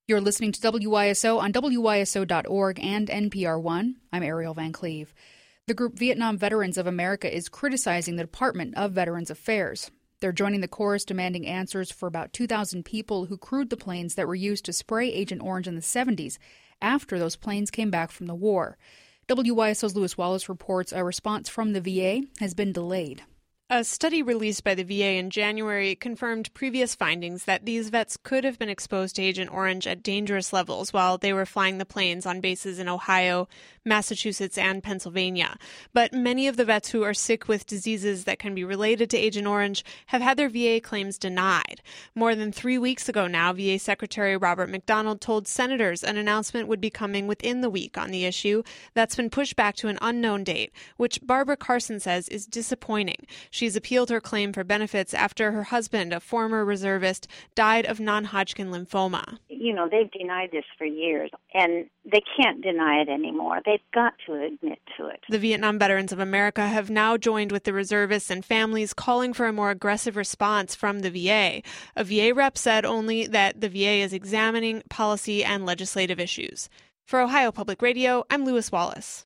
You're listening to WYSO on WYSO.org and NPR One. I'm Ariel Van Cleve. The group Vietnam Veterans of America is criticizing the Department of Veterans Affairs. They're joining the chorus demanding answers for about 2,000 people who crewed the planes that were used to spray Agent Orange in the 70s after those planes came back from the war. WYSO's Lewis Wallace reports a response from the VA has been delayed. A study released by the VA in January confirmed previous findings that these vets could have been exposed to Agent Orange at dangerous levels while they were flying the planes on bases in Ohio, Massachusetts, and Pennsylvania. But many of the vets who are sick with diseases that can be related to Agent Orange have had their VA claims denied. More than 3 weeks ago now, VA Secretary Robert McDonald told senators an announcement would be coming within the week on the issue. That's been pushed back to an unknown date, which Barbara Carson says is disappointing. She's appealed her claim for benefits after her husband, a former reservist, died of non-Hodgkin lymphoma. You know, they've denied this for years, and they can't deny it anymore. They've got to admit to it. The Vietnam Veterans of America have now joined with the reservists and families calling for a more aggressive response from the VA. A VA rep said only that the VA is examining policy and legislative issues. For Ohio Public Radio, I'm Lewis Wallace.